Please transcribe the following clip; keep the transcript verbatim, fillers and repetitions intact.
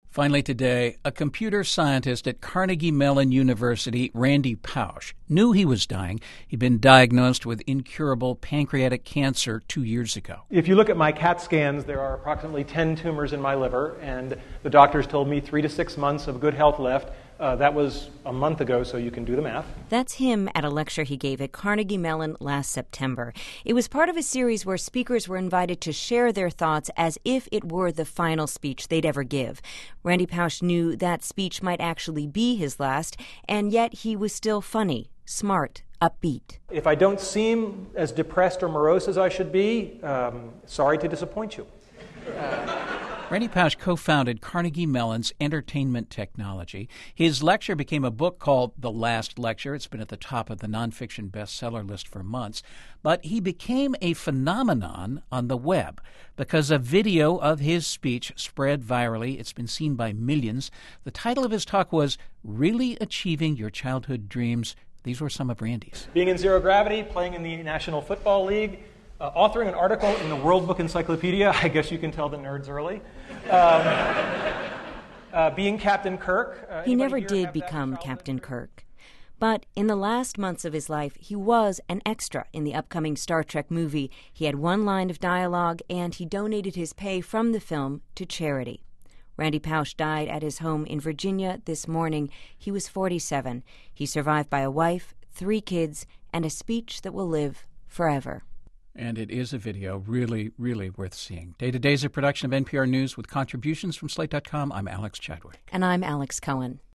Finally today, a computer scientist at Carnegie Mellon University, Randy Pausch, knew he was dying. He'd been diagnosed with incurable pancreatic cancer two years ago. If you look at my CAT scans, there are approximately ten tumors in my liver, and the doctors told me three to six months of good health left. Uh, that was a month ago, so you can do the math. That's him at a lecture he gave at Carnegie Mellon last September. It was part of a series where speakers were invited to share their thoughts as if it were the final speech they'd ever give. Randy Pausch knew that speech might actually be his last, and yet he was still funny, smart, upbeat. If I don't seem as depressed or morose as I should be, um, sorry to disappoint you. Randy Pausch co-founded Carnegie Mellon's Entertainment Technology. His lecture became a book called The Last Lecture. It's been at the top of the nonfiction bestseller list for months. But he became a phenomenon on the web because a video of his speech spread virally. It's been seen by millions. The title of his talk was Really Achieving Your Childhood Dreams. These were some of Randy's. Being in zero gravity, playing in the National Football League, Uh, authoring an article in the World Book Encyclopedia. I guess you can tell the nerds early. Um, uh, being Captain Kirk. Uh, he never did become Captain Kirk. But in the last months of his life, he was an extra in the upcoming Star Trek movie. He had one line of dialogue, and he donated his pay from the film to charity. Randy Pausch died at his home in Virginia this morning. He was forty-seven. He's survived by a wife, three kids, and a speech that will live forever. And it is a video really, really worth seeing. Day to Day is a production of N P R News with contributions from Slate dot com. I'm Alex Chadwick. And I'm Alex Cohen.